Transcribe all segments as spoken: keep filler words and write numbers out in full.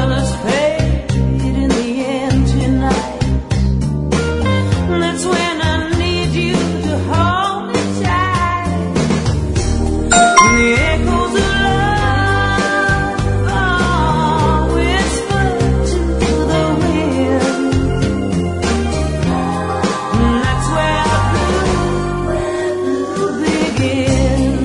colors fade in the empty night. That's when I need you to hold me tight. When the echoes of love are whispered to the wind, that's where blue begins.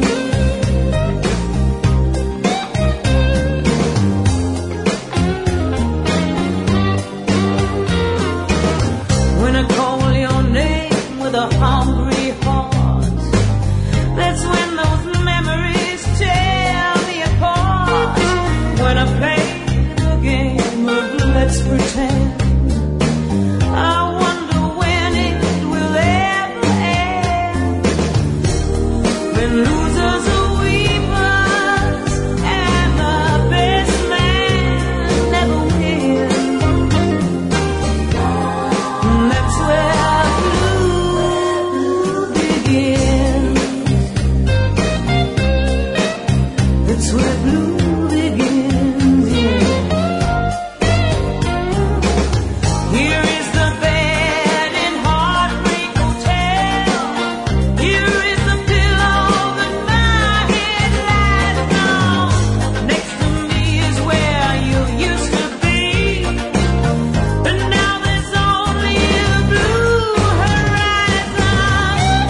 When I call your name with a hungry heart, that's when those memories tear me apart. When I play the game of let's pretend, I wonder when it will ever end. When losers are weepers and the best man never wins, that's where blue begins. That's where blue begins, yeah. Here is the bed in Heartbreak Hotel. Here is the pillow that my head lies on. Next to me is where you used to be, but now there's only a blue horizon.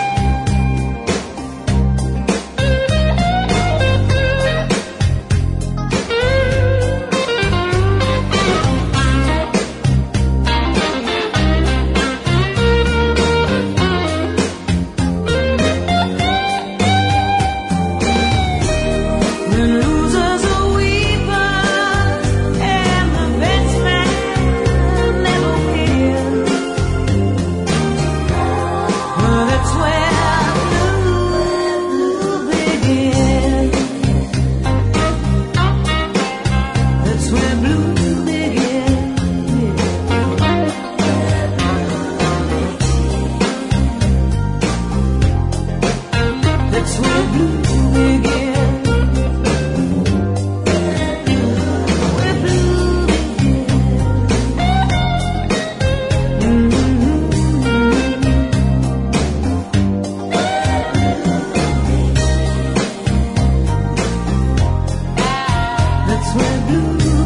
When losers are weepers and the best man never wins, well, that's where blue begins. That's where blue begins. That's where blue begins. Where blue begins. That's where blue